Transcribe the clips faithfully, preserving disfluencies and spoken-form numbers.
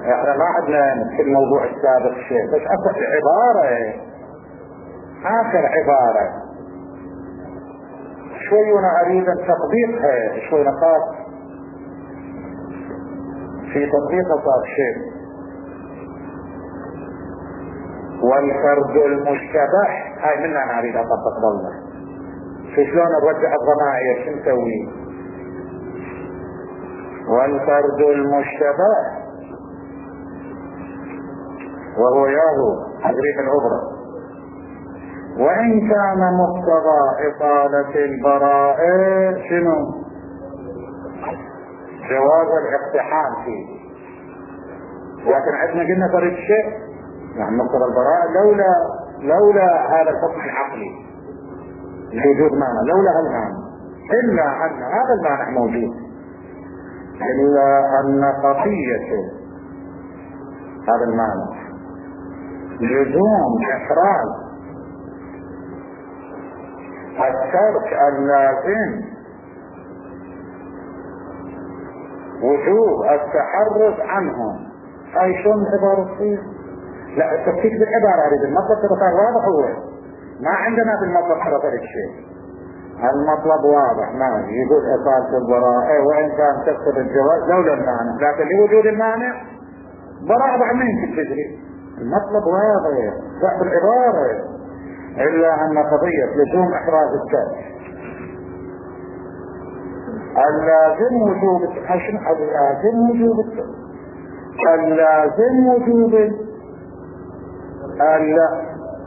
احنا ما عندنا في الموضوع السابق شيء، بس اخر عبارة اخر عبارة شوي وانا اريد تطبيقها شوي نقاط في تطبيقها صار شيء. والفرد المشتبه هاي منها انا اريد اطبق ضله. شلون نرجع الضمائر شو نسوي؟ والفرد المشتبه وهو ياهو تدريب العبرة، وإن كان مقتضى إطالة البراءة شنو؟ جواز الاقتحام فيه. لكن عندنا قلنا فريق شيء يعني مقتضى البراءة لولا لولا هذا الحكم العقلي لوجود مانع، لولا هالمانع، إلا أن هذا المانع موجود، إلا أن قضية هذا المانع لزوم إحراز الترك اللازم وجوب التحرز عنه. هاي شلون العبارة تصير؟ لا التفكيك بالعبارة هذه المطلب تبقى واضح. هو ما عندنا بالمطلب حرف الشيء، المطلب واضح ما يقول إطالة البراءة وإن كان تقصد الجواز لولا المانع، لكن لوجود المانع براءة بعد ما يمكن تجري. المطلب واضح صح بالعبارة، إلا أن قضية لزوم إحراز الترك اللازم وجوب اللازم وجوب اللازم وجوب اللا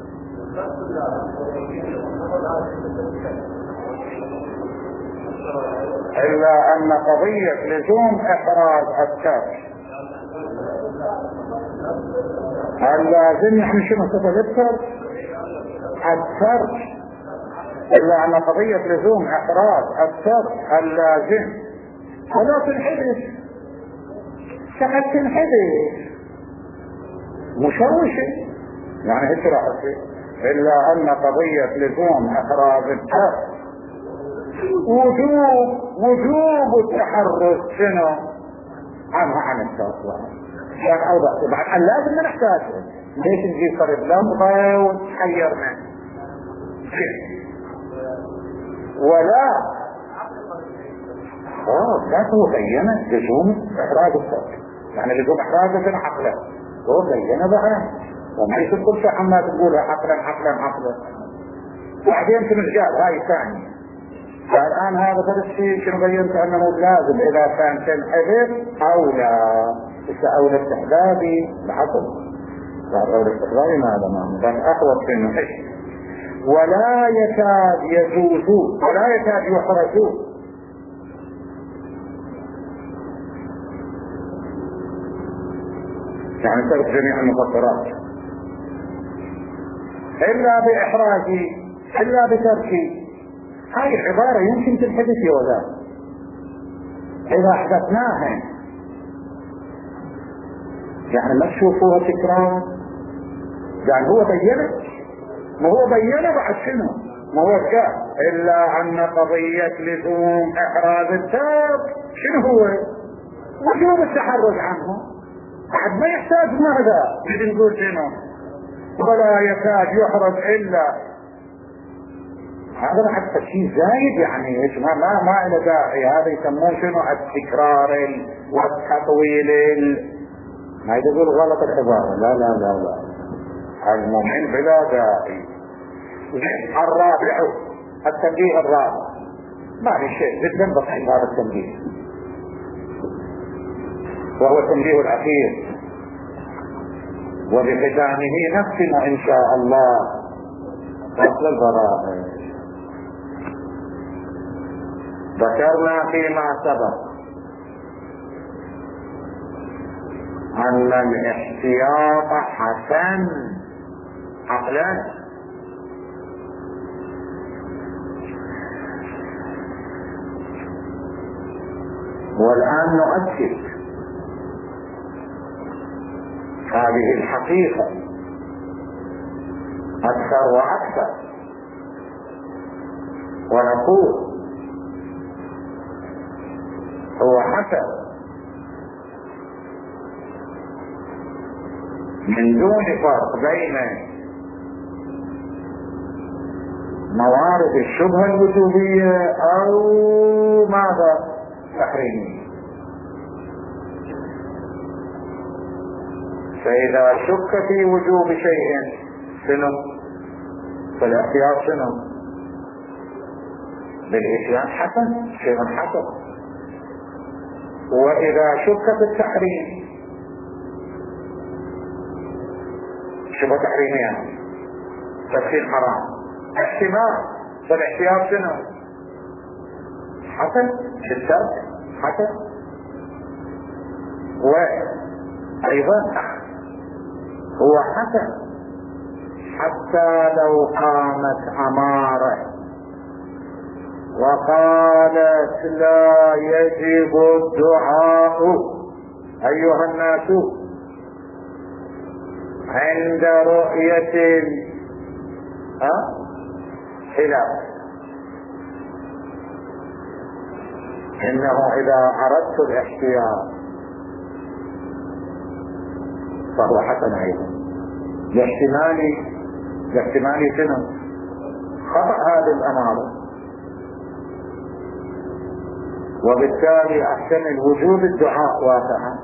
إلا أن قضية لزوم إحراز الترك اللازم يعني شنو صفة الترك الترك إلا أن قضية لزوم إحراز الترك اللازم ولا تنحدث سقط تنحدث مشوشة يعني هيك راح تصير. إلا أن قضية لزوم إحراز الترك وجوب وجوب التحرز شنو عنها عن الترك. يعني أوضح بعد اللازم ما نحتاجه، ليش نجيب فرد لفظة ونحيرنا ولا اه لا هو بيّنه لزوم إحراز الترك، يعني لزوم إحراز شنو عقله هو بيّنه بقى وما يشكل في عما تقولها عقلا عقلا عقلا. بعدين تمشجال هاي ثانية. فالآن هذا ثلاث شيء شنو بيّنت أنه لازم إذا كان تنحذف أو لا أو الاستحبابي بحسب أو الاستحبابي ماذا ما كان أحوط في النحش ولا يكاد يجوزون ولا يكاد يحرزون. يعني ترك جميع المقدرات إلا بإحراجي إلا بتركي. هاي العبارة يمكن تنحدث ولا إذا أحدثناها يعني ما تشوفوها تكرار. يعني هو بيّنه ما هو بيّنه بعد شنو ما هو كان إلا أن قضية لزوم إحراز الترك شنو هو وجوب التحرز عنه بعد ما يحتاج ماذا نجي نقول شنو ولا يكاد يحرز إلا هذا حتى شيء زايد يعني ايش ما ما ما له داعي. هذا يسمون شنو التكرار والتطويل ما يقول غلط العبارة. لا لا لا لا المؤمن بلا داعي. الرابع التنبيه الرابع ما في شيء جدا بسيط هذا التنبيه وهو التنبيه الأخير وبختامه نختم إن شاء الله فصل البراءة. ذكرنا فيما سبق أن الاحتياط حسن عقلا والآن نؤكد هذه الحقيقة أكثر وأكثر ونقول هو حسن من دون فرق بين موارد الشبهة الوجوبية او ماذا تحريمية. فاذا شك في وجوب شيء شنو؟ فالاحتياط شنو؟ بالإتيان حسن، شيء حسن. واذا شك في التحريم شبه تحريمية تدخين حرام احتمال، فالاحتياط شنو؟ حسن بالترك حسن. وايضا هو حسن حتى لو قامت اماره وقالت لا يجب الدعاء ايها الناس عند رؤية الهلال، انه اذا اردت الاحتياط فهو حسن ايضا لاحتمال لاحتمال شنو؟ خطأ هذه الامارة، وبالتالي احتمل وجود الدعاء واقعا،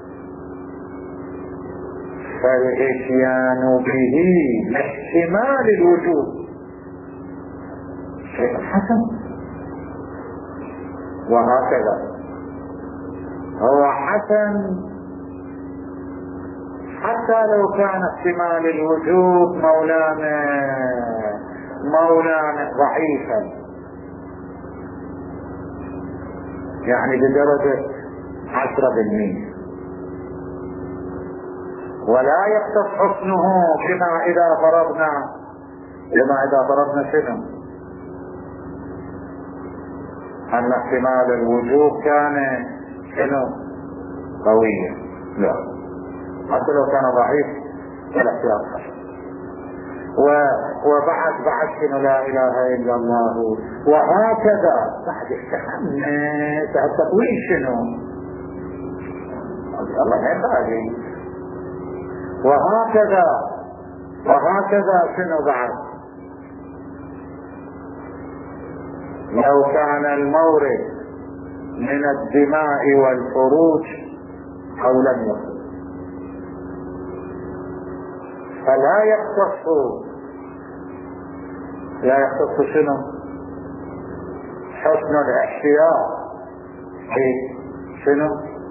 فالاتيان به لاحتمال الوجود شيء حسن. وهكذا هو حسن حتى لو كان احتمال الوجود مولانا مولانا ضعيفا، يعني بدرجة عشرة بالمئة، ولا يختص حسنه كما اذا فرضنا كما اذا فرضنا شنو؟ ان احتمال الوجوب كان شنو؟ قويا. لا، حتى لو كان ضعيف فلا احتياط حسن. وبعد بعد شنو لا اله الا الله، وهكذا بعد استحمى التطويل شنو؟ الله ما يبالي. وهكذا وهكذا شنو بعد؟ لو كان المورد من الدماء والفروج او لم يكن، فلا يختص لا يختص شنو؟ حسن الاحتياط في شنو؟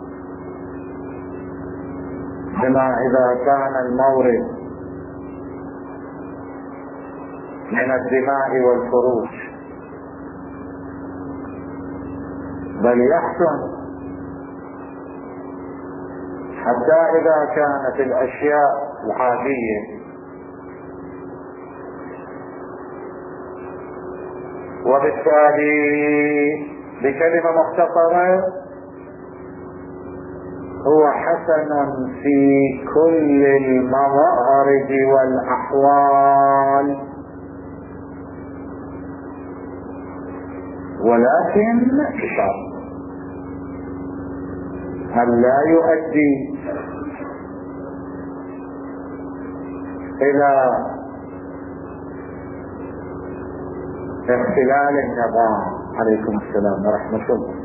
بما اذا كان المورد من الدماء والفروج، بل يحسن حتى اذا كانت الاشياء العادية. وبالتالي بكلمة مختصرة هو حسن في كل الموارد والاحوال، ولكن بشرط هل لا يؤدي الى اختلال النظام. عليكم السلام ورحمة الله.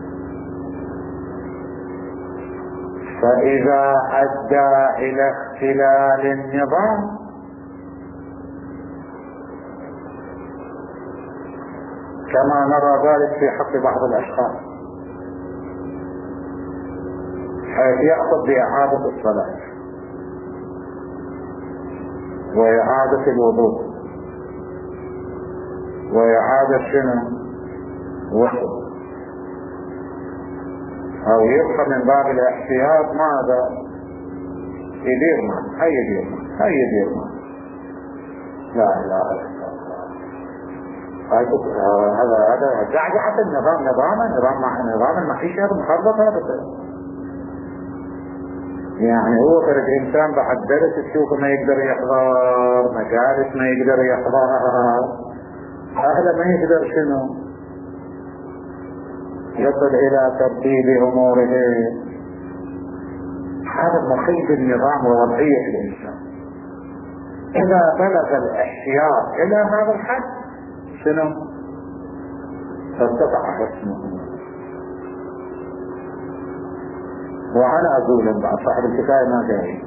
فاذا ادى الى اختلال النظام كما نرى ذلك في حق بعض الاشخاص، حيث يأخذ بإعادة الصلاة وإعادة الوضوء وإعادة شنو وضوء، أو يبقى من باب الاحتياط ماذا؟ يدير ما هي يدير ما هي يدير ما لا إله إلا الله. هذا هذا جعجعة النظام نظاما نظام نظام المعيشة هذا مخربط هذا. يعني هو فرد انسان بعد درس تشوفه ما يقدر يحضر مجالس، ما يقدر يحضرها، هذا ما يقدر شنو يصل الى ترتيب اموره هذا مخيب النظام ووضعية الإنسان. إذا بلغ الاحتياط إلى هذا الحد شنو؟ ارتفع حسنه. وأنا أقول إن بعض صاحب الكفاية ما جاي،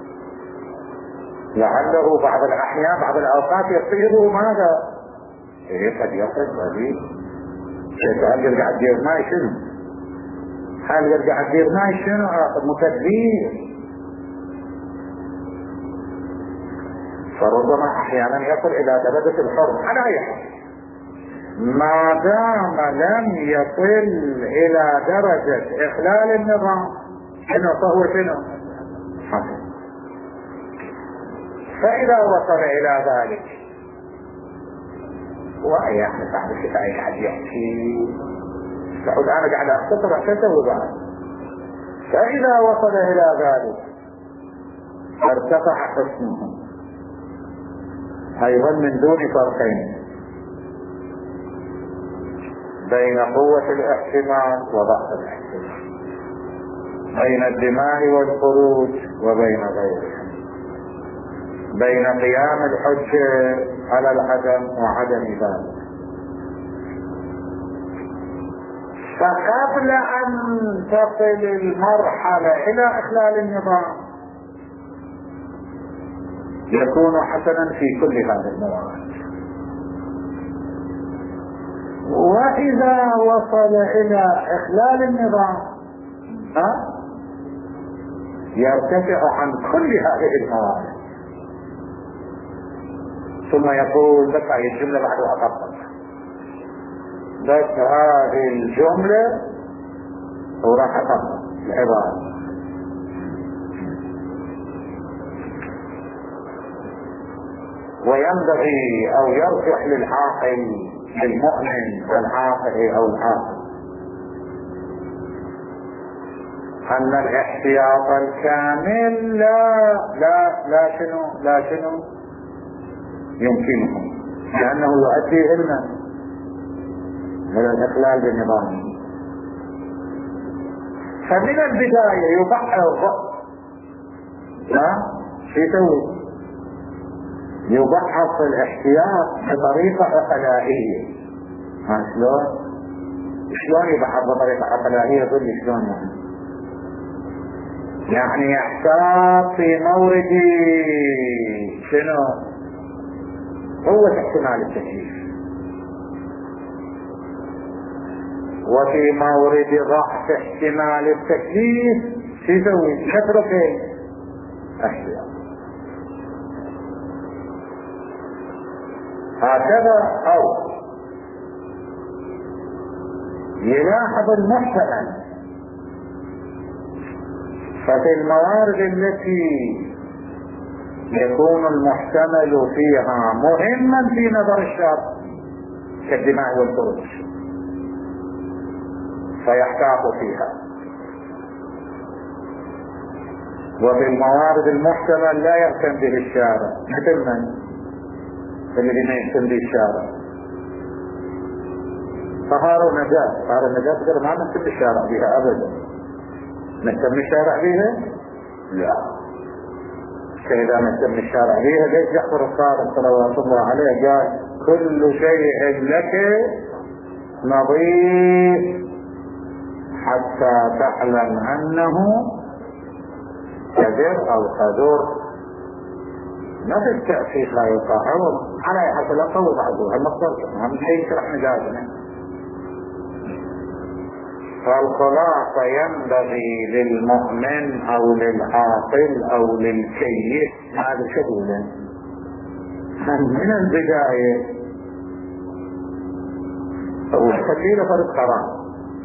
لعله بعض الأحيان بعض الأوقات يصير ماذا؟ إيه قد يصل قليل. هل يرجع الدير ماي شنو؟ هل يرجع الدير ماي شنو؟ متدبير. فربما أحيانا يصل إلى درجة الحرم على أي حال، ما دام لم يصل إلى درجة إخلال النظام شنو فهو شنو؟ حسن. فإذا وصل إلى ذلك وأي أحد صاحب الكفاية قاعد يحكي سعود أنا قاعد أختصر عشان أسوي بعد. فإذا وصل إلى ذلك ارتفع حسنه أيضا من دون فرقين بين قوة الاحتمال وضعف الاحتمال، بين الدماء والخروج وبين غيرها، بين قيام الحجة على العدم وعدم ذلك. فقبل أن تصل المرحلة إلى إخلال النظام يكون حسنا في كل هذه الموارد. وإذا وصل إلى إخلال النظام ها يرتفع عن كل هذه الموارد. ثم يقول بس هذه الجملة بعد أطبق، بس هذه الجملة وراح أطبق العبارة. وينبغي أو يرجح للعاقل للمؤمن العاقل أو العاقل أن الاحتياط الكامل لا لا لا شنو لا شنو يمكنه، لأنه يؤدي إلنا من الإخلال بالنظام. فمن البداية يبحر ها شو يسوي؟ يبحث الاحتياط بطريقة عقلائية. ها شلون؟ شلون يبحث بطريقة عقلائية؟ قل لي شلون يعني؟ يعني يحتاط في مورد شنو؟ قوة احتمال التكليف، وفي مورد ضعف احتمال التكليف شو يسوي؟ يترك احتياط. هكذا أو يلاحظ المحتمل. ففي الموارد التي يكون المحتمل فيها مهما في نظر الشرع كالدماء والخروج فيحتاط فيها، وفي الموارد المحتمل لا يهتم به الشارع مثل من الذي ما يهتم به الشارع. طهارة ونجاة، طهارة ونجاة تقول ما نهتم بالشارع بها أبدا، نهتم الشارع بها؟ لا. فإذا نهتم الشارع بها ليش جعفر الصادق صلوات الله عليه قال كل شيء لك نظيف حتى تعلم أنه كذر أو خذر. نفس التأسيس لا يقاعد على حسب القول بعضها المقصود هم شيء شرح مجازنا. فالخلاصة ينبغي للمؤمن أو للعاقل أو للكيس هذا شغله من البداية والتكليل فرق حرام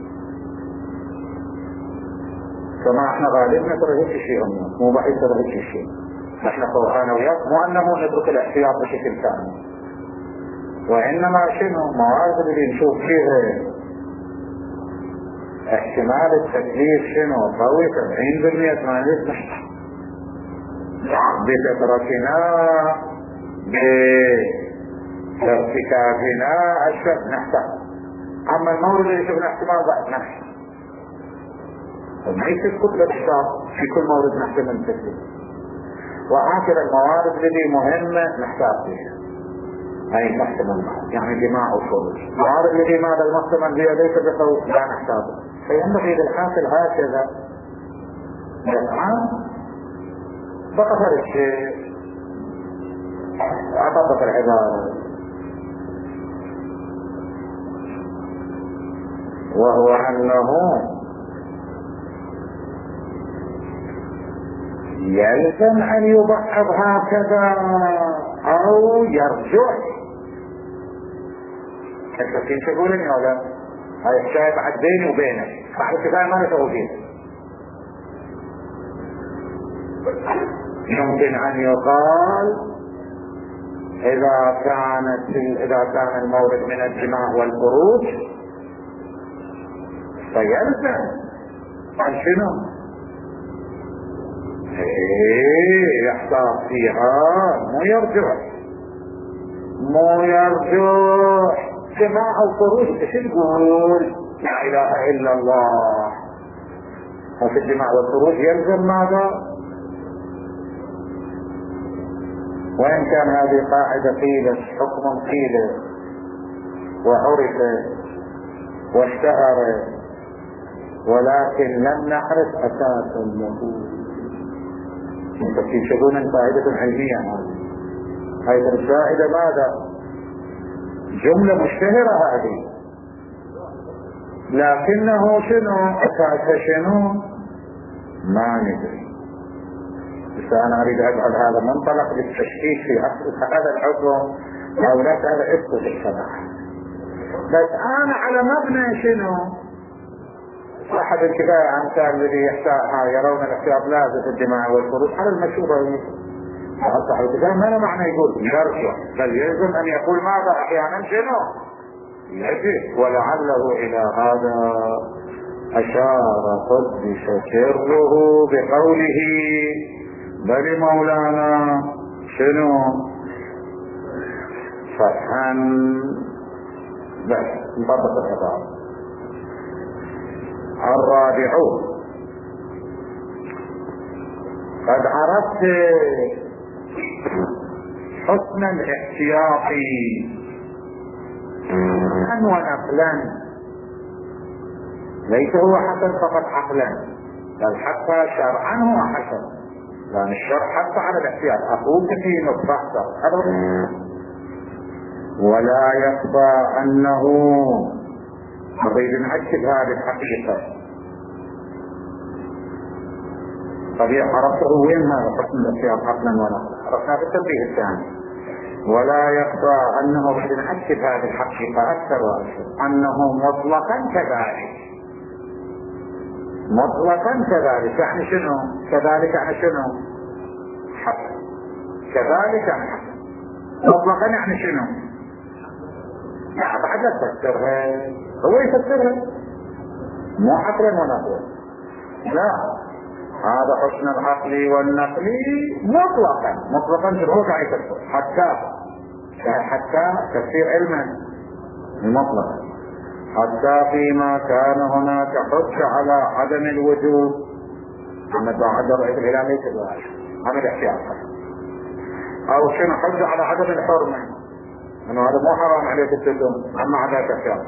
كما احنا غالبنا ترى هيك شيء مو بعيد ترى هيك شيء. احنا فوقانا وياك مو انه نترك الاحتياط بشكل كامل، وانما شنو موارد اللي نشوف فيها احتمال التكليف شنو قوي سبعين بالمئة ثمانين بالمئة بفترتنا بارتكابنا اشد نحتاج. اما المورد اللي شفنا احتمال ضعف نحن ما يصير كتلة احتاط في كل مورد نحتمل تسليم. وآخر الموارد التي مهمة نحتاط فيها هاي المحتمل معه، يعني دماء وخروج. الموارد التي ماذا المحتمل بها ليس بقوة لا نحتاطه. فينبغي للحاصل هكذا الآن بقصر الشيء أطبق العبارة، وهو أنه يلزم أن يبعض هكذا أو يرجع. التفكير تقولني ولا هاي الشيء بعد بيني وبينك بعد كفاية ما نسوي فيه. يمكن أن يقال إذا كانت إذا كان المورد من الجماع والخروج فيلزم عن شنو؟ ايه يحتاط فيها مو يرجع مو يرجع جماع الخروج. ايش تقول؟ لا اله الا الله. وفي الجماع والخروج يلزم ماذا؟ وإن كان هذه قاعدة قيلت حكم قيل وعرف واشتهر ولكن لم نعرف أساسا له. تكتشفون قاعدة علمية هذه القاعدة ماذا؟ جملة مشتهرة هذه، لكنه شنو أساسها شنو ما ندري. بس أنا أريد أجعل هذا منطلق للتشكيك في هذا الحكم أو لا هذا اسقط الصراحة. بس أنا على مبنى شنو؟ صاحب الكفاية أمثال الذي يحتاجها يرون الاحتياط لازم في الجماعة والخروج على المشهورة. صاحب الكفاية ما له معنى يقول يرجع، بل يلزم أن يقول ماذا أحيانا شنو؟ يجب. ولعله إلى هذا أشار قدس سره بقوله بل مولانا شنو فتحا بس انضبط العبارة. الرابع قد عرفت حسن الاحتياط حسنا ونقلا، ليس هو حسن فقط عقلا بل حتى شرعا هو حسن، لأن الشرع حتى على الاحتياط أقول في نصف ولا يخفى أنه نريد نأكد هذه الحقيقة. طبيعي عرفته وين هذا حسن الاحتياط عقلا ونقلا، عرفنا في التنبيه الثاني. ولا يخفى أنه نريد نأكد هذه الحقيقة أكثر وأكثر أنه مطلقا كذلك، مطلقا كذلك. يعني شنو كذلك؟ يعني شنو حسن كذلك يعني حسن مطلقا يعني شنو؟ لا بعد لا تفسرها، هو يفسرها مو حقلا ونقلا. لا هذا حسن العقل والنقل مطلقا مطلقا هو قاعد يفسر حتى حتى تفسير علما المطلق حتى فيما كان هناك حجة على عدم الوجود. أما بعد رأيت الهلال ليس بواجه هذا الاحتياط، أو شنو حجة على عدم الحرمة أنه هذا مو حرام عليك التدم أما عدم الاحتياط،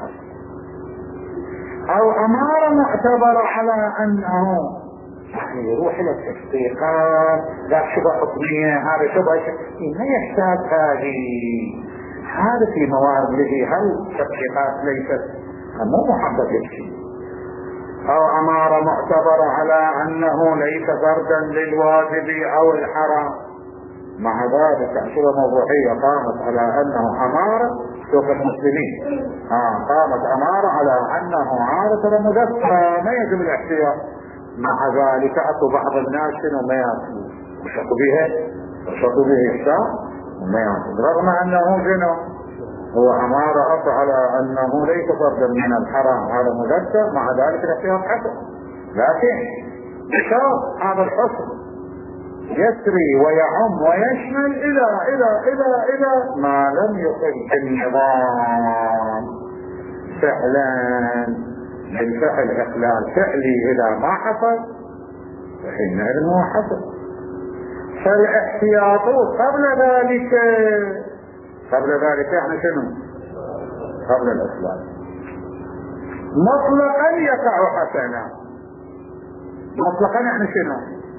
أو أمارة معتبرة على أنه يعني يروح إلى التحقيقات لا شبه حكمية هذا شبه ما يحتاج هذه هذا في موارد التي هل تحقيقات ليست مو محبب للشيء، أو أمارة معتبرة على أنه ليس فردا للواجب أو الحرام. مع ذلك أشياء موضوعية قامت على أنه أمارة سوق المسلمين آه قامت أمارة على أنه عادة مدفع ما يجب الاحتياط. مع ذلك أتوا بعض الناس وما يأتوا وشكوا بها وشكوا به إحسان وما يأتوا رغم أنه جنو هو أمارة أتى على أنه ليس فردا من الحرام هذا مدفع. مع ذلك الاحتياط حسن، لكن بشرط هذا الحسن يسري ويعم ويشمل إلى إلى إلى إلى ما لم يقل النظام فعلا بالفعل إخلال فعلي إذا ما حصل فحينئذ هو حصل. فالاحتياط قبل ذلك قبل ذلك يعني شنو؟ قبل الإخلال مطلقا يقع حسنا. مطلقا يعني شنو؟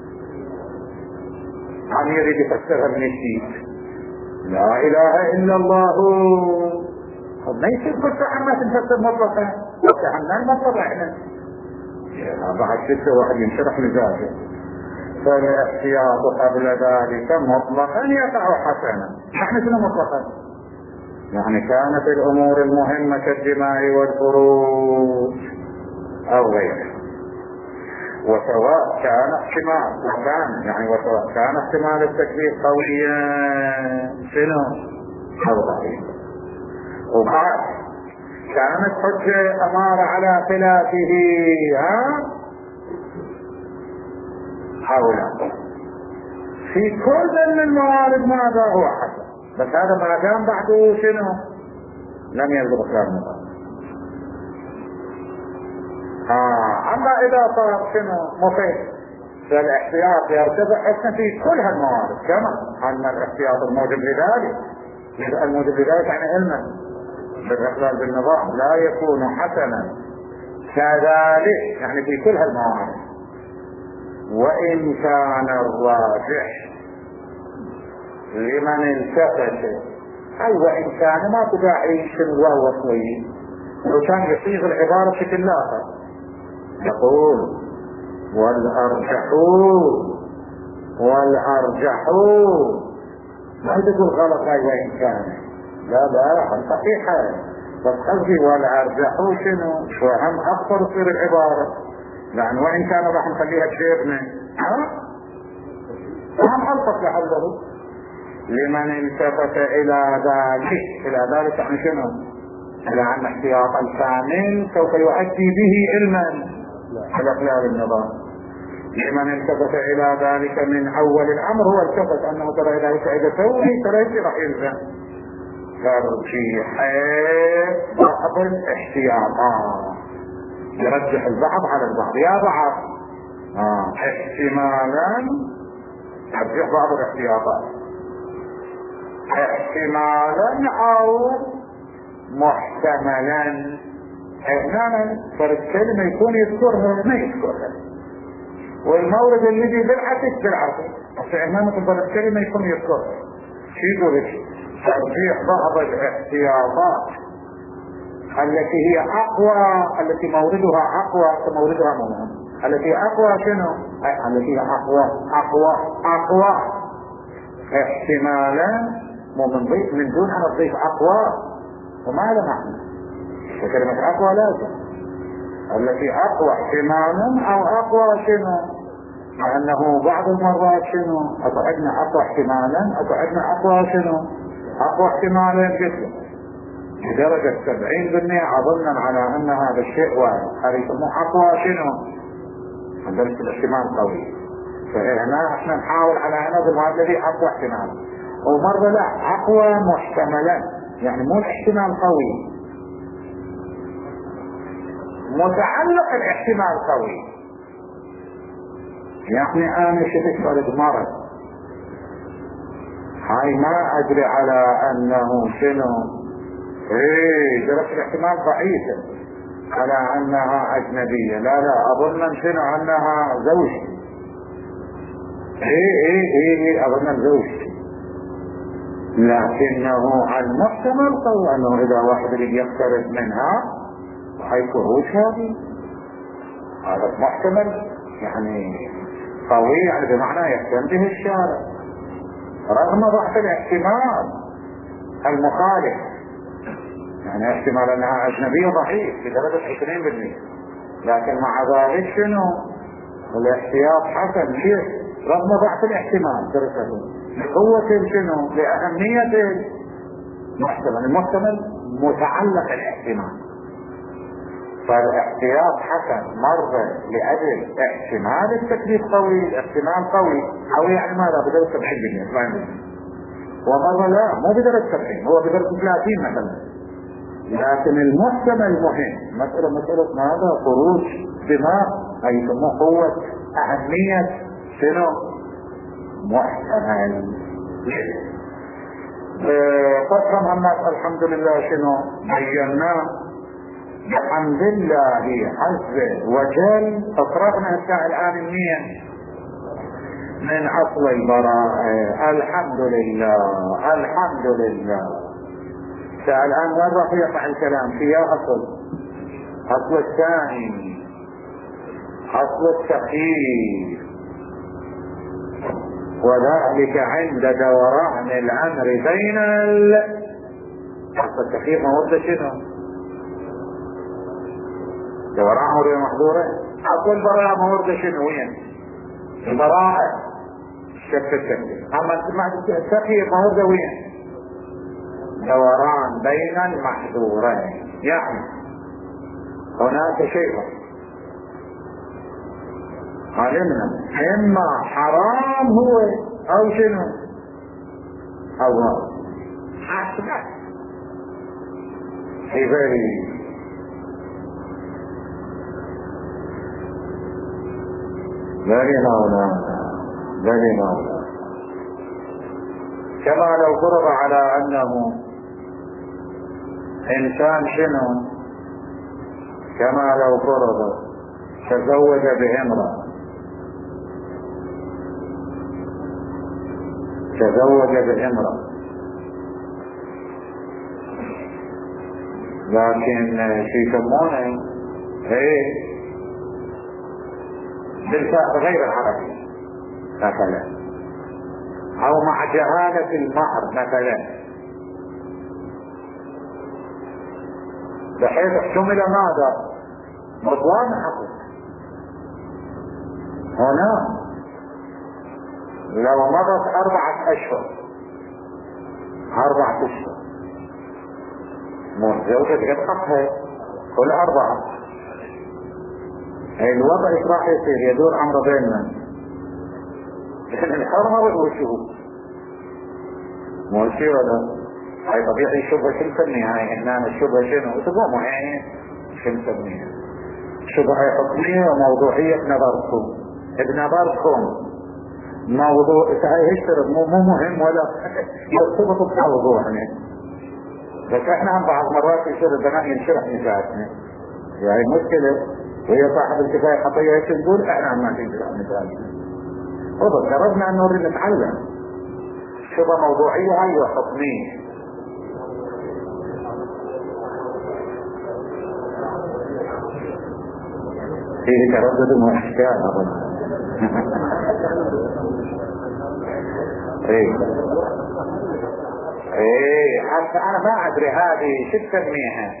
عم يريد يفسرها من الشيء لا إله إلا الله. ما يصير كل ساعة ما تنفسر مطلقا وكأننا المطلق احنا بعد ستة واحد ينشرح مزاجه. فالاحتياط قبل ذلك مطلقا يقع حسنا. نحن شنو مطلقا؟ يعني كانت الأمور المهمة كالدماء والفروج أو غيره، وسواء كان احتمال وكان يعني وسواء كان احتمال التكليف قويا شنو أو ضعيفا، وبعد كانت حجة أمارة على خلافه ها حوله. في كل من الموارد ماذا هو حسن، بس هذا ما كان بعده شنو لم يلزم خلاف النظام. آه أما إذا صار شنو مفيد فالاحتياط يرتفع حسنا في كل هالموارد، كما أن الاحتياط الموجب لذلك الموجب لذلك يعني علما بالإخلال بالنظام لا يكون حسنا كذلك يعني في كل هالموارد. وإن كان الراجح لمن التفت أي وإن كان ما تداعي شنو وهو صوي لو كان يصيغ العبارة بشكل آخر يقول والأرجحون والأرجحون ما تقول غلط هاي وإن كان لا لا صحيحة بس قصدي والأرجحون شنو وهم أكثر تصير العبارة يعني وإن كان راح نخليها بشيرنا ها وهم ألطف لحظه لمن التفت إلى ذلك. إلى ذلك يعني شنو؟ إلى أن احتياط الكامل سوف يؤدي به علما على خلال النظام. لمن التفت إلى ذلك من أول الأمر هو التفت أنه ترى إذا إذا سوي ترى راح يلزم ترجيح بعض الاحتياطات يرجح البعض على البعض يا بعض آه. احتمالا ترجح بعض الاحتياطات احتمالا او محتملا. احيانا فالكلمة يكون يذكرها ما يذكرها والمورد الذي بالعكس بالعكس احيانا تفضل الكلمة يكون يذكرها شو يقول ترجيح بعض الاحتياطات التي هي اقوى التي موردها اقوى كموردها مهم التي اقوى شنو التي هي اقوى اقوى اقوى احتمالا من ضيف من دون ان تضيف اقوى وما له معنى. فكلمة اقوى لازم التي اقوى احتمالا او اقوى شنو مع انه بعض المرات شنو اقعدنا اقوى احتمالا اقعدنا اقوى شنو اقوى احتمالا جدا بدرجة سبعين بالمئة عظمنا على ان هذا الشيء واحد هذا يسموه اقوى شنو درجة الاحتمال قوي. فهنا احنا نحاول على نظم هذا الذي اقوى احتمال ومرة لا اقوى محتملا يعني مو الاحتمال قوي متعلق الاحتمال قوي. يعني انا شفت فرد مرض هاي ما ادري على انه شنو ايه درجة الاحتمال ضعيفة على انها اجنبية لا لا اظن شنو انها زوجتي ايه ايه ايه, إيه اظن زوجتي لكنه على المحتمل قوي انه اذا واحد يريد يقترب منها وحيكون هذه هذا محتمل يعني قوي يعني بمعنى يهتم به الشارع رغم ضعف الاحتمال المخالف يعني احتمال انها اجنبية ضعيف بدرجة عشرين بالمئة لكن مع ذلك شنو الاحتياط حسن كيف رغم ضعف الاحتمال درجته لقوة شنو لأهمية المحتمل. المحتمل متعلق الاحتمال فالاحتياط حسن مرة لأجل احتمال التكليف قوي الاحتمال قوي قوي يعني ماذا بدرجة سبعين بالمئة ومرة لا مو بدرجة سبعين هو بدرجة ثلاثين مثلا لكن المحكمة المهم مسألة مسألة ماذا؟ خروج دماء، أي يسموه قوة أهمية شنو؟ محكمة. فترة محمد الحمد لله شنو بيناه بحمد الله عز وجل. أفرغنا الساعة الآن مية من أصل البراءة. الحمد لله الحمد لله. الساعة الآن وين راح يقع الكلام في أصل أصل الثاني أصل التخيير، وذلك عند دوران الأمر بين ال أصل التخيير ما هو شنو؟ دوران أمر محظورة. أصل البراءة ما هو شنو؟ وين البراءة؟ شك التخيير. أما التخيير ما هو وين؟ دوران بين المحظورين. يعني هناك شيء علمنا اما حرام هو او شنو او حسب في غير غير هؤلاء غير هؤلاء. كما لو فرض على انه انسان شنو، كما لو فرض تزوج بامرأة تزوج بامرأة لكن في يسمونه ايه بالفعل غير العربي مثلا، او مع جهالة المهر مثلا، بحيث احتمل ماذا؟ بطلان حقه. هنا لو مضت أربعة أشهر أربعة أشهر متزوجة قد كل أربعة، الوضع راح يصير يدور أمر بيننا لأن الحرمة والشهود مو شيء ولا هاي طبيعي. الشبهة شو نسميها هاي هنا؟ الشبهة شنو؟ تقوموا يعني شو نسميها؟ شبهة حكمية وموضوعية بنظركم بنظركم موضوع هاي اشترط مو مو مهم ولا يرتبط بموضوع يعني. بس احنا عم بعض مرات يصير البناء ينشرح نزاعتنا، يعني مشكلة وهي صاحب الكفاية خطية ايش نقول؟ احنا عم ما تنشرح نزاعتنا. وبس جربنا ان نوري نتعلم شبهة موضوعية هاي وحكمية. فيه تردد واشكال اظن. ايه ايه حتى انا ما ادري هذه شو تسميها،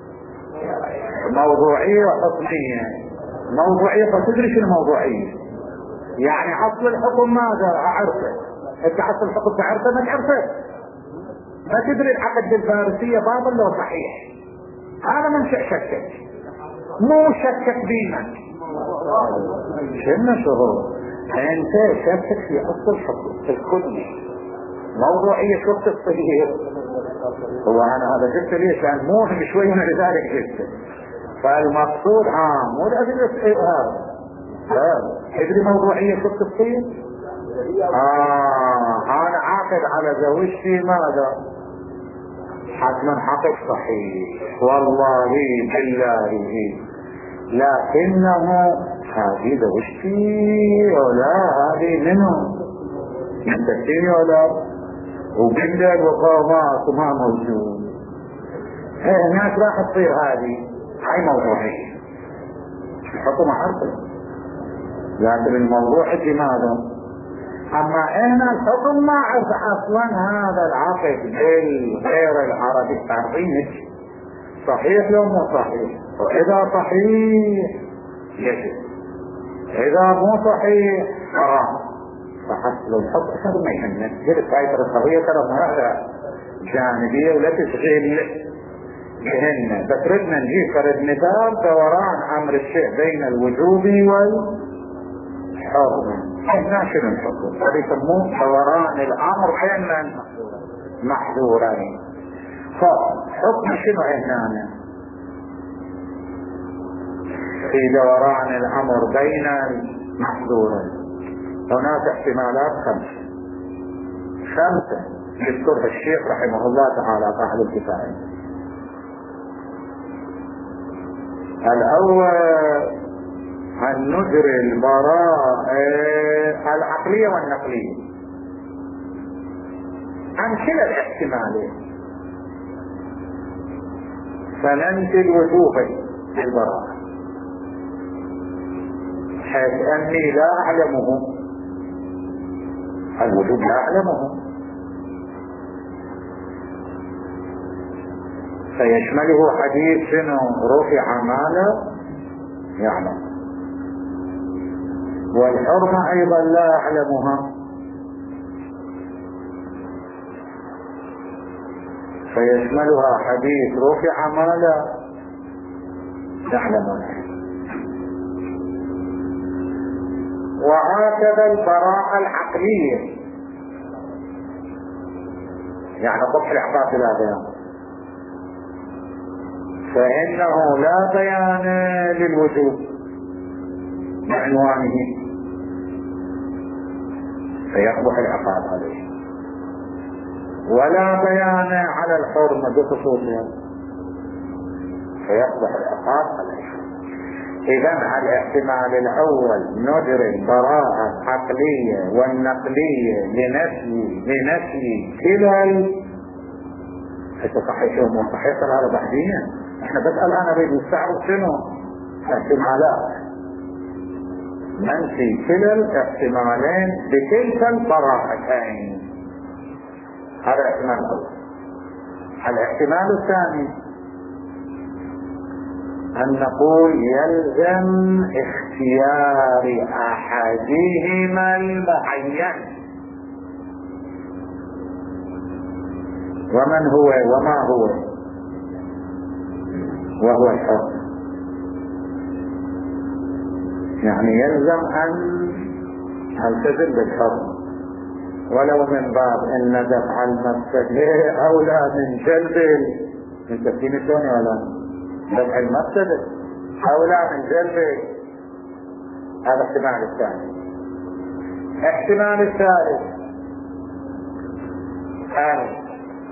موضوعية وحكمية. موضوعية فتدري شو الموضوعية؟ يعني اصل الحكم ماذا اعرفه؟ انت اصل الحكم تعرفه ما تعرفه؟ ما تدري العقد الفارسية باطل لو صحيح؟ هذا منشأ شكك، مو شكك بينا شنو شهور انت شكك في اصل الحكم الكلي. موضوعية شو تصير؟ هو انا هذا جبت ليش؟ لان مو هم شوي من لذلك جبت. فالمقصود عام مو لازم يسأل هذا. لا ادري موضوعية شو تصير؟ اه انا عاقد على زوجتي ماذا؟ حتما حقق صحيح والله بالله، لكنه هذه زوجتي ولا هذه منه ينتهي ولا وبندق وقامات وما موجود. هناك راح تصير هذه هاي موضوعية الحكم حرفي، لكن الموضوع لماذا؟ اما ان الحكم ما عرف اصلا هذا العقد بالغير العربي تعرفينك صحيح لو مو صحيح، واذا صحيح يجب، اذا مو صحيح حرام. فحصل الحكم هذا ما يهمنا. جلس هاي القضية ترى هذا جانبية ولا تشغيل بهن، بس ردنا نجيب فرد مثال دوران امر الشيء بين الوجوب والحرم. احنا شنو الحكم؟ هذا يسموه دوران الامر بين محظورين. فحكم شنو هنا في دوران الأمر بين المحظورين؟ هناك احتمالات خمسة خمسة يذكرها الشيخ رحمه الله تعالى صاحب الكفاية. الأول أن ندري البراءة العقلية والنقلية عن كلا الاحتمالين، فننفي الوجوب للبراءة حيث أني لا أعلمه، الوجوب لا أعلمه، فيشمله حديث شنو رفع ماله يعلم، والحرمة أيضا لا أعلمها، فيشملها حديث رفع ماله يعلمها. وهكذا البراءة العقلية، يعني قبح العقاب لا بيان، فإنه لا بيان للوجوب بعنوانه فيقبح العقاب عليه، ولا بيان على الحرمة بخصوصها فيقبح العقاب عليه. إذا الاحتمال الأول ندري البراءة العقلية والنقلية لنفي لنفي كلا تصحيحهم وصحيح هذا بعدين. احنا بس الآن نريد نستعرض شنو احتمالات منفي كلا الاحتمالين بتلك البراءتين. هذا الاحتمال الأول. الاحتمال الثاني أن نقول يلزم اختيار أحدهما المعين، ومن هو وما هو، وهو الحر. يعني يلزم أن نلتزم بالحر، ولو من باب أن دفع المفسدة أولى من جلب من تفكين الثاني ولا دفع المفسدة أولى من جلب. هذا احتمال الثاني. احتمال الثالث أن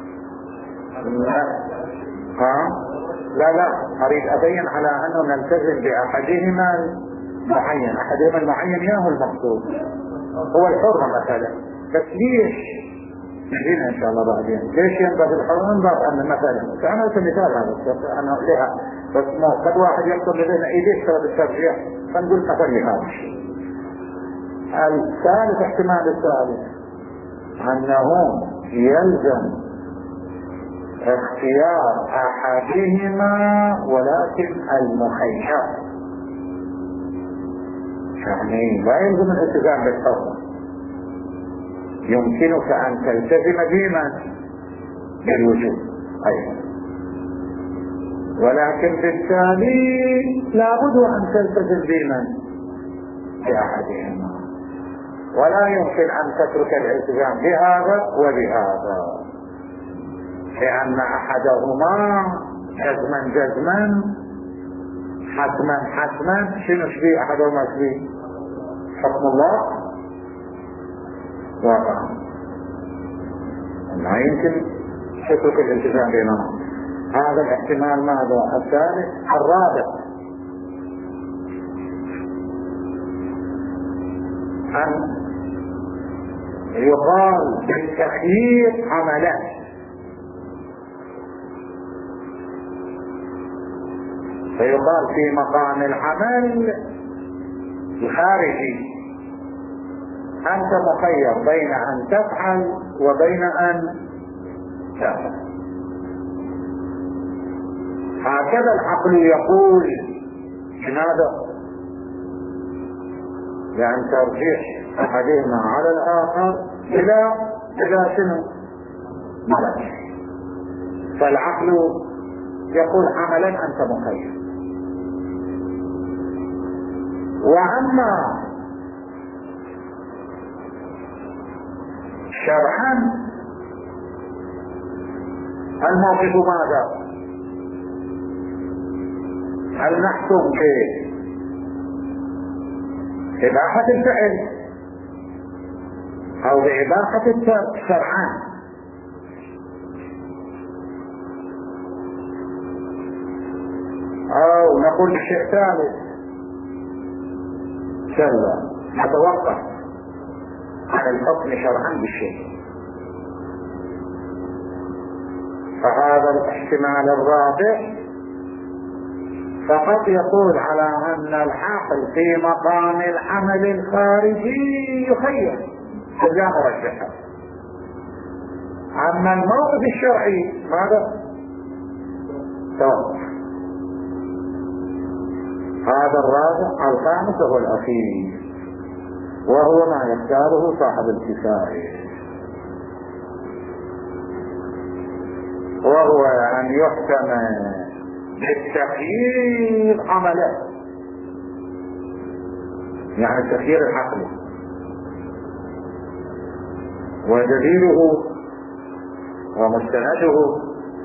ها لا لا أريد أبين على أنه نلتزم بأحدهما المعين. أحدهما المعين ياهو المقصود هو الحرمة مثلا. بس ليش نجينا إن شاء الله بعدين ليش ينبغي الحرمة؟ ينبغي أن مثلا فأنا أسمي مثال هذا أنا لها بس مو قد واحد يقول لدينا إيديش سبب الترجيح فنقول مثل لهذا الشيء. الثالث احتمال الثالث أنه يلزم اختيار أحدهما ولكن المخير، يعني لا يلزم الالتزام بالحرمة، يمكنك أن تلتزم بما بالوجود أيضا، ولكن بالتالي لابد أن تلتزم بما بأحدهما، ولا يمكن أن تترك الالتزام بهذا وبهذا، لأن أحدهما جزما جزما حتما حتما شنو شبيه أحدهما شبيه حكم الله واقع، ما يمكن تترك الالتزام بينهما. هذا الاحتمال ماذا؟ الثالث. الرابع أن يقال بالتخيير عملا، فيقال في مقام العمل الخارجي أنت مخير بين أن تفعل وبين أن تفعل. هكذا العقل يقول هذا، لأن ترجيح أحدهما على الآخر إلى إلى شنو؟ ملك. فالعقل يقول عملا أنت مخير. وأما شرعا الموقف ماذا؟ هل نحكم بإباحة الفعل أو بإباحة الترك شرعا؟ أو نقول شيء ثالث كلا نتوقف على الحكم شرعا بالشيء. فهذا الاحتمال الرابع فقط يقول على أن العقل في مقام العمل الخارجي يخير لا مرجحة. أما الموقف الشرعي ماذا؟ توقف. هذا الرابع. الخامس هو الأخير وهو ما يختاره صاحب الكفاية، وهو أن يحكم بالتخيير عمله، يعني التخيير العقلي. ودليله ومستنده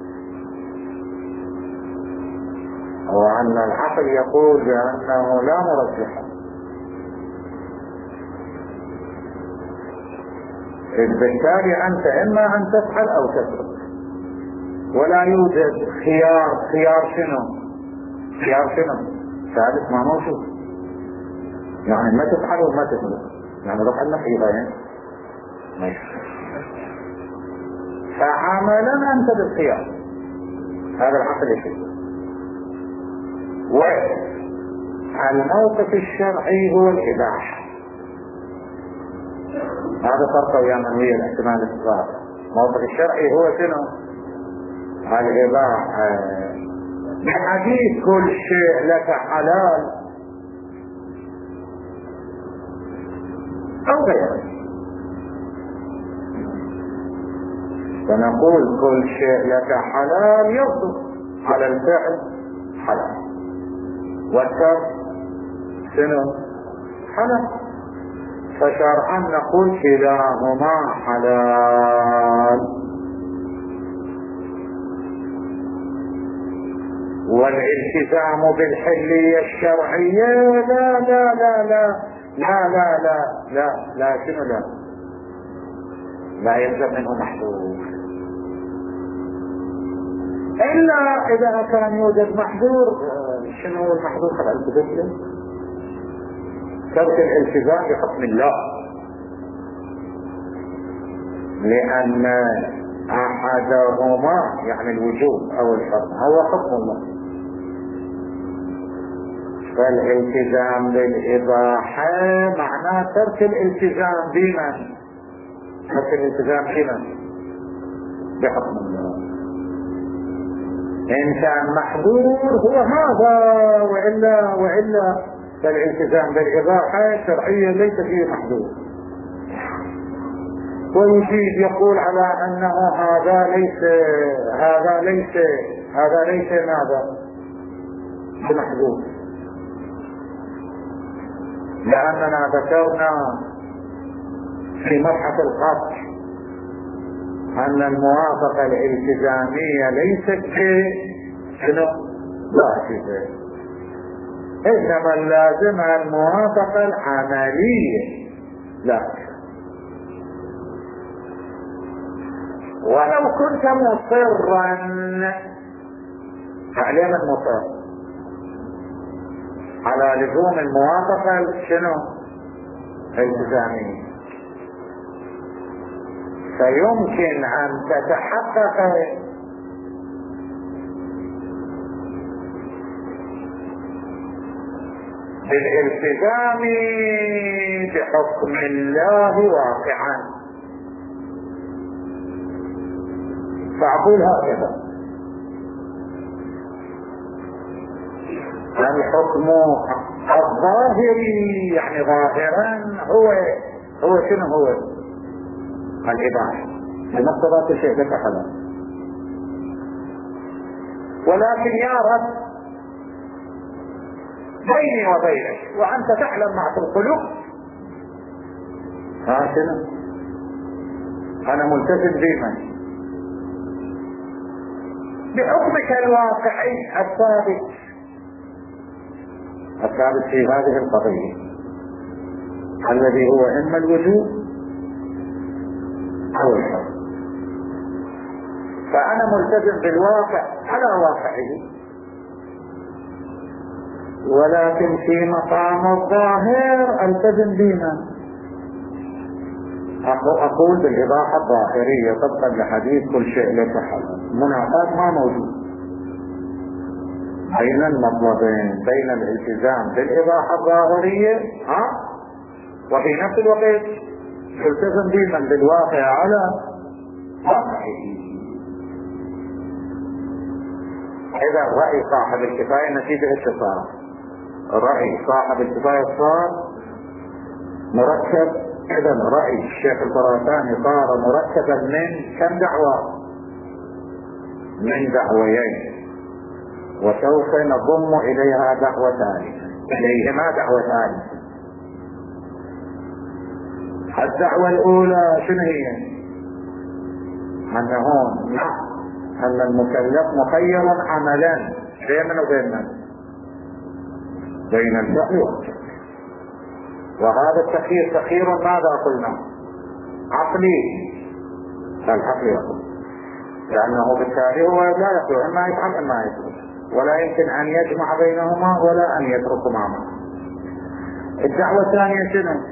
هو أن العقل يقول بأنه لا مرجح، بالتالي أنت إما أن تفعل أو تترك، ولا يوجد خيار. خيار شنو؟ خيار شنو؟ ثالث ما موجود، يعني ما تفعل وما تترك، يعني روح لنا خيارين فعملا أنت بالخيار. هذا العقل يشير. والموقف الشرعي هو الإباحة. هذا فرق يا من هي الاحتمال الصغير. الموقف الشرعي هو شنو؟ الإباحة. بحديث كل شيء لك حلال أو غيره، فنقول كل شيء لك حلال يصدق على الفعل حلال، والترك شنو؟ حلال. فشرعا نقول كلاهما حلال. والالتزام بالحلية الشرعية لا لا لا لا لا لا لا لا لا شنو لا لا يلزم منه محظور إلا إذا كان يوجد محظور. شنو هو المحظور؟ خلال التزام ترك الالتزام بحكم الله، لأن أحدهما يعني الوجوب أو الحرم هو حكم الله. فالالتزام بالإباحة معناه ترك الالتزام بمن؟ ترك الالتزام بمن؟ بحكم الله. إن كان محظور هو هذا، وإلا وإلا فالالتزام بالإباحة شرعيا ليس فيه محظور. ويجيب يقول على أنه هذا ليس هذا ليس هذا ليس ماذا؟ بمحظور، لأننا ذكرنا في مبحث القطع أن الموافقة الالتزامية ليست شنو؟ واجبة، إنما اللازم الموافقة العملية. لا، ولو كنت مصرا تعليما مصر على لزوم الموافقة شنو؟ التزامية، فيمكن أن تتحقق بالالتزام بحكم الله واقعا. فأقول هكذا: الحكم الظاهري يعني ظاهرا هو هو شنو هو؟ الإباحة بمقتضى الشيء لك حلال. ولكن يا رب بيني وبينك وأنت تعلم ما في القلوب، ها شنو؟ أنا ملتزم بمن؟ بحكمك الواقعي الثابت الثابت في هذه القضية الذي هو إما الوجوب أو الحرم. فأنا ملتزم بالواقع على واقعه، ولكن في مقام الظاهر التزم بما أقول بالإباحة الظاهرية طبقا لحديث كل شيء لك حلال. منافاة ما موجود بين المطلبين، بين الالتزام بالإباحة الظاهرية ها وفي نفس الوقت التزم بما بالواقع على واقعه. إذا رأي صاحب الكفاية نتيجة اتصال، رأي صاحب الكفاية صار مركب. إذا رأي الشيخ الخراساني صار مركبا من كم دعوة؟ من دعويين، وسوف نضم إليها دعوة ثالثة، إليهما دعوة ثالثة. الدعوة الأولى شنو هي؟ أنه نعم أن المكلف مخير عملا بين من وبين من؟ بين الفعل والترك. وهذا التخيير تخيير ماذا قلنا؟ عقلي. العقل يقول لأنه بالتالي هو لا يقول إما يفعل إما يترك، ولا يمكن أن يجمع بينهما ولا أن يترك معهما. الدعوة الثانية شنو؟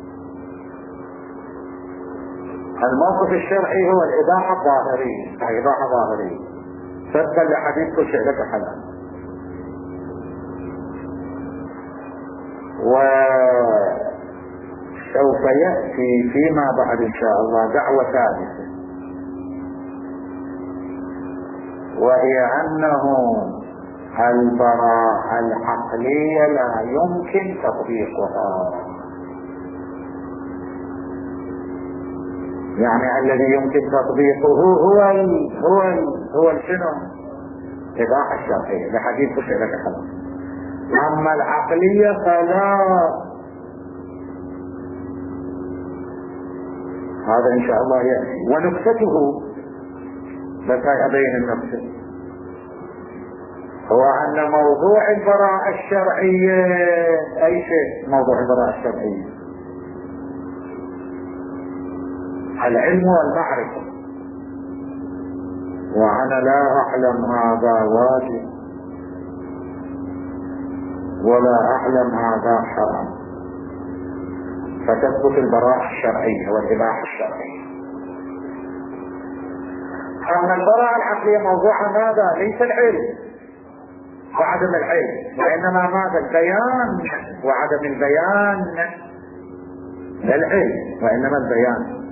الموقف الشرعي هو الإباحة الظاهرية، الإباحة الظاهرية طبقا لحديث كل شيء لك حلال. وسوف يأتي فيما بعد إن شاء الله دعوة ثالثة، وهي أنه البراءة العقلية لا يمكن تطبيقها. يعني الذي يمكن تطبيقه هو ال هو ال هو شنو؟ إباحة الشرعية لحديث كل شيء لك حلال. أما العقلية فلا. هذا إن شاء الله يأتي. ونكتته بس أبين النكتة هو أن موضوع البراءة الشرعية أي شيء موضوع البراءة الشرعية العلم والمعرفة، وأنا لا أعلم هذا واجب ولا أعلم هذا حرام، فتثبت البراءة الشرعية والإباحة الشرعية. أما البراءة العقلية موضوعها ماذا؟ ليس العلم وعدم العلم، وإنما ماذا؟ البيان وعدم البيان. لا العلم وإنما البيان.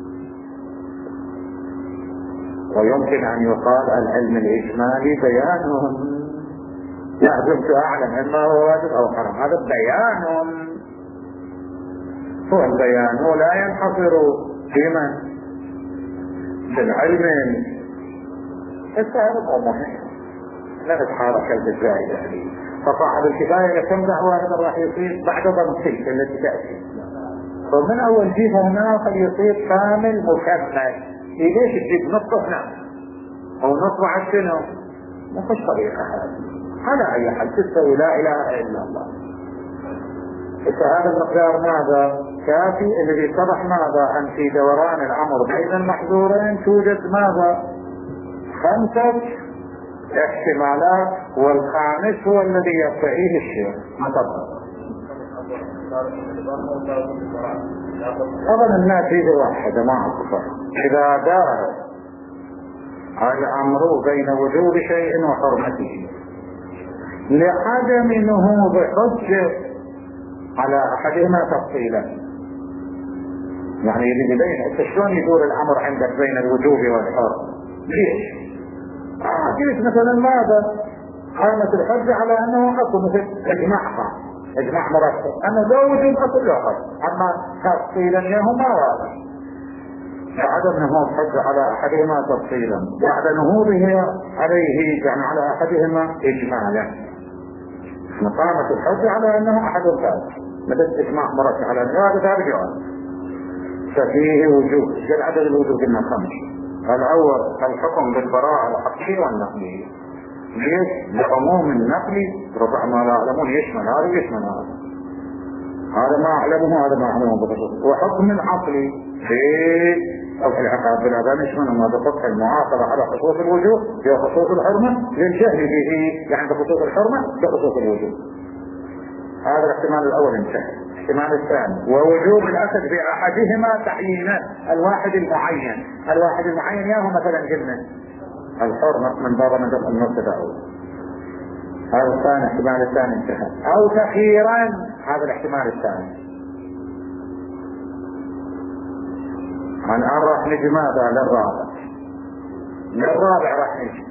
ويمكن أن يقال العلم الإجمالي بيانهم، لا دمت أعلم إما هو واجب أو حرام، هذا بيان. هو البيان هو لا ينحصر في من؟ في العلم. التعرف مهم، لا نتحرك الجزائر هذه. فصاحب الكفاية كم دعوة هذا راح يصير بعد ضم تلك التي تأتي، فمن أول جيفة هنا قد يصير كامل مكمل. ليش تجيب نصف نعم أو نصف عشرة؟ ما فيش طريقة هذه على أي حال تستوي لا إله إلا الله. فهذا المقدار ماذا؟ كافي. الذي اتضح ماذا؟ أن في دوران الأمر بين المحظورين توجد ماذا؟ خمسة احتمالات، والخامس هو الذي يرتئيه الشيء. مطبق طبعا النتيجة واحدة ما أكثر. إذا دار الأمر بين وجوب شيء وحرمته لعدم نهوض حجة على أحدهما تفصيلا، يعني يريد يبين شلون يدور الأمر عندك بين الوجوب والحرم. ليش؟ آه كيف مثلا ماذا؟ قامت الحجة على أنه أصل مثل إجماعها إجماع مرتب أنه لا وجود أصل له حرم، أما تفصيلا يهما واضح. فعدم نهوض حجة على أحدهما تفصيلا بعد نهوضه عليه، يعني على أحدهما إجمالا. مقامة الحجة على أنه أحد الثالث مثل إجماع مرتب على هذا ذلك جواب. ففيه وجوب، جل عدد الوجوب إنه خمس، الأول الحكم بالبراءة الحقيقية والنقلية. ليش؟ لعموم النقل ربع ما لا يعلمون يشمل هذا يشمل هذا، هذا ما أعلمه هذا ما أعلمه بالخصوص. وحكم العقلي في أو في العقاب بالأذان يشمل ما بفتح المعاقبة على خصوص الوجوب في خصوص الحرمة للجهل به، يعني بخصوص الحرمة بخصوص الوجوب. هذا الاحتمال الأول انتهى. الاحتمال الثاني ووجوب الأخذ بأحدهما تعيينا، الواحد المعين، الواحد المعين ياهو مثلا قلنا الحرمة من باب نظر النص الأول، هذا الثاني احتمال الثاني انتهى. أو تخييرا، هذا الاحتمال الثاني. الآن راح نجي ماذا للرابع؟ للرابع راح نجي.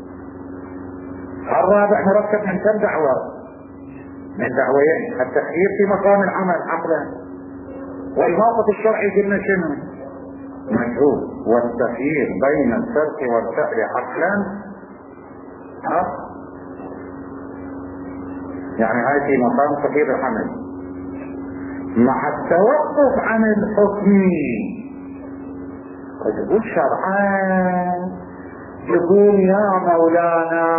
الرابع مركب من كم دعوة؟ من دعوين. التخيير في مقام العمل عقلا، والموقف الشرعي قلنا شنو؟ مجهول. والتخيير بين الترك والفعل عقلا ها؟ يعني هاي في مقام تخيير العمل مع التوقف عن الحكم. يقول شرعان، يقول يا مولانا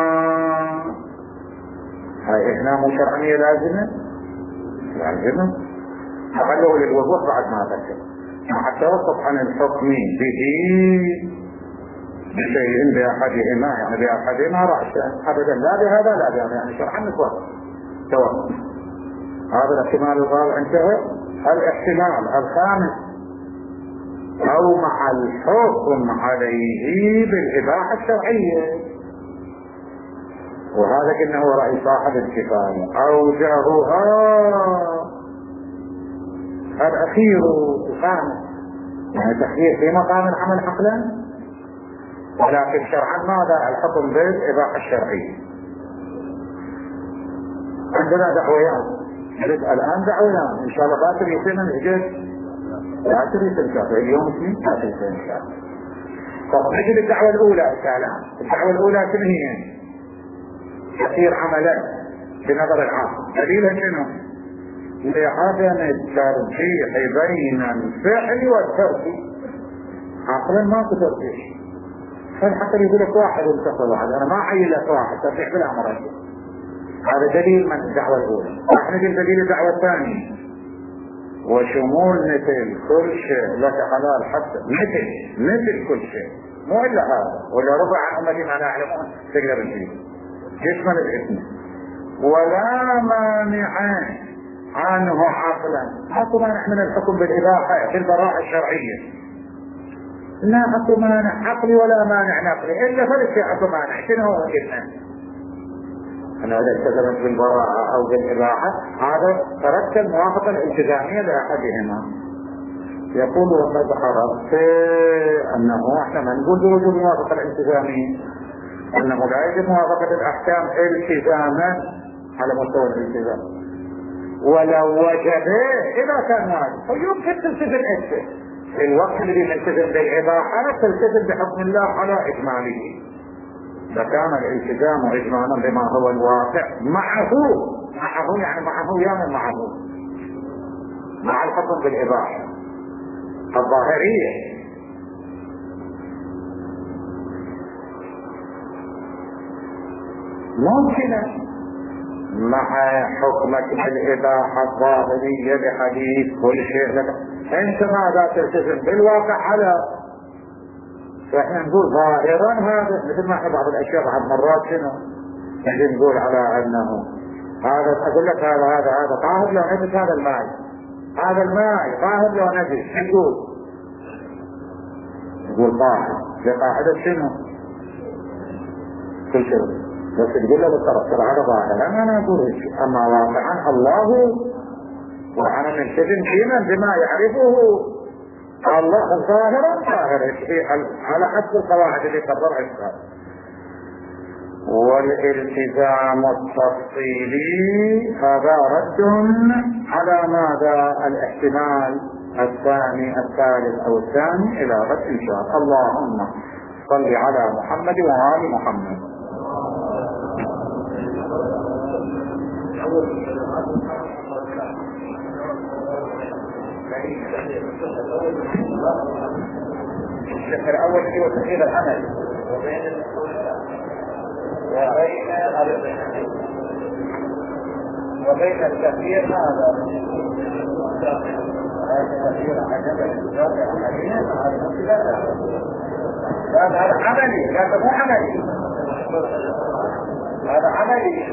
هاي احنا مو شرعية لازمة لازمة تخلوا للوضوح بعد ما ذكر مع التوقف عن الحكم به بشيء بأحدهما، يعني بأحدهما رأسا أبدا، لا بهذا لا بهذا، يعني شرعا نتوقف توقف. هذا الاحتمال الرابع انتهى. الاحتمال الخامس أو مع الحكم عليه بالإباحة الشرعية، وهذا كأنه هو رأي صاحب الكفاية أوجهها الأخير الخامس، يعني تخيير في مقام العمل عقلا، ولكن شرعا ماذا؟ الحكم بالإباحة الشرعية. عندنا دعويان نريد الآن دعويان إن شاء الله باكر يصير من إجازة باكر يصير شافعي اليوم اثنين باكر يصير شافعي. طب نجي للدعوة الأولى الكلام. الدعوة الأولى شنو هي؟ تخيير عملا بنظر العام. دليلها شنو؟ لعدم الترجيح بين الفعل والترك. عقلا ما تترجيح، فالحقل يقول لك واحد انتصر واحد، انا ما عين لك واحد ترجيح بلا مرجح. هذا دليل من الدعوة الأولى. راح نجي دليل الدعوة الثانية، وشمول مثل كل شيء لك حلال حتى مثل مثل كل شيء، مو إلا هذا ولا ربع عن أمتي ما نعلمون تقدر نجيب يشمل الاسم. ولا مانع عنه عقلا، اكو مانع من الحكم بالإباحة في البراءة الشرعية، لا اكو مانع عقلي ولا مانع نقلي، إلا فلسي اكو مانع. شنو هو قلنا؟ أنا إذا التزمت بالبراءة أو بالإباحة هذا ترك الموافقة الالتزامية لأحدهما. يقول وقد عرفت أنه احنا ما نقول بوجود الموافقة الالتزامية، أنه لا يجب موافقة الأحكام التزاما على مستوى الالتزام، ولو وجب إذا كان واجب فيمكن تلتزم أكثر في الوقت الذي نلتزم بالإباحة تلتزم بحكم الله على إجماله، فكان الالتزام إجمالا بما هو الواقع معه معه يعني معه يعني معه مع الحكم بالإباحة الظاهرية. ممكن مع حكمك بالإباحة الظاهرية بحديث كل شيء لك انت ماذا تلتزم بالواقع على، فاحنا نقول ظاهرا هذا مثل ما احنا بعض الاشياء بعض مرات شنو نجي نقول على انه هذا اقول لك هذا هذا هذا طاهر لو نجس، هذا الماء هذا الماء طاهر لو نجس، نقول نقول طاهر لقاعدة شنو كل شيء، بس تقول له بالطرف ترى هذا ظاهر انا انا اقول هيك. اما واقعا الله وانا نلتزم فينا بما يعرفه الله ظاهرا ظاهرا على حسب القواعد اللي قررها الشرع. والالتزام التفصيلي هذا رد على ماذا؟ الاحتمال الثاني الثالث او الثاني الى غد ان شاء الله. اللهم صل على محمد وآل محمد. Thank you. الشق الأول هو تغيير العمل وبين وبين التغيير هذا تغيير عجبا هذا عملي، هذا مو عملي، هذا عملي.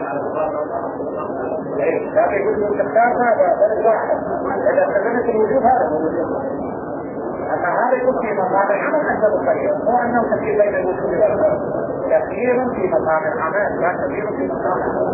لا يقول له تختار هذا بل واحد إذا استخدمت الوجود هذا الوجود أما هذا يكون في مقام العمل أنت مخير، مو أنه تغيير بين الوجود والعمل، تغيير في مقام العمل لا تغيير في مقام العمل.